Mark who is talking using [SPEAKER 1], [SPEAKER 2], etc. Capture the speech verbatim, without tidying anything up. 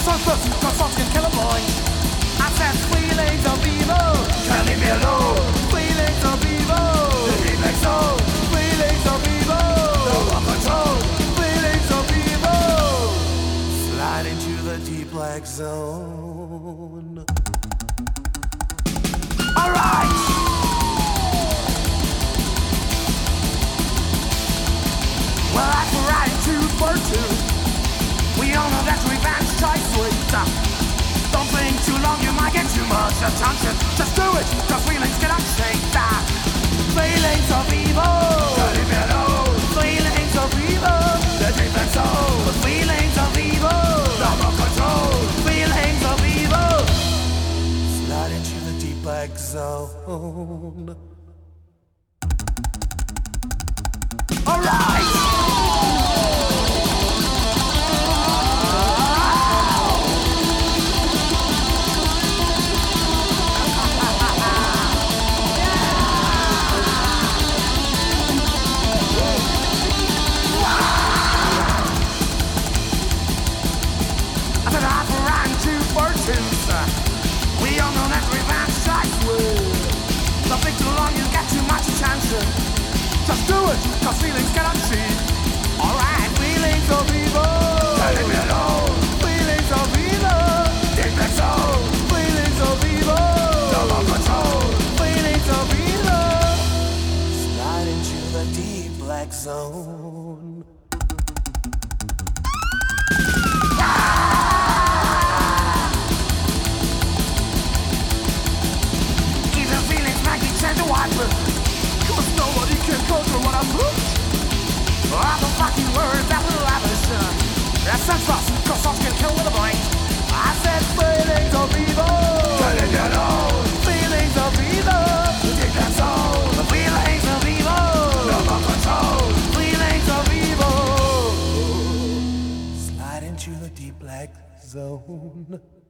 [SPEAKER 1] Sunflux, cause thoughts can kill a boy. I said feelings of evil, can't leave me alone. Feelings of evil, the deep like soul. Feelings of evil, no one control. Feelings of evil, slide into the deep black zone. Alright. Well, that's right, two for two. We all know that revenge tries sweet. Don't think too long, you might get too much attention. Just do it, cause feelings cannot shake that. Feelings of evil, don't leave me alone. Feelings of evil, the deep and soul. Feelings of evil, no more control. Feelings of evil, slide into the deep black zone. Alright. We all know that revenge strikes with. Don't think too long, you get too much attention. Just do it, cause feelings cannot cheat. Alright, feelings of evil, don't leave me alone. Feelings of evil, deep black soul. Feelings of evil, no more control. Feelings of evil, slide into the deep black zone. Cause nobody can control what I'm doing. All the fucking words that will lavish. That's senseless, cause thoughts can kill with a bite. I said feelings of evil, can't leave me alone. Feelings of evil, deep and soul. Feelings of evil, no more control. Feelings of evil, slide into the deep black zone.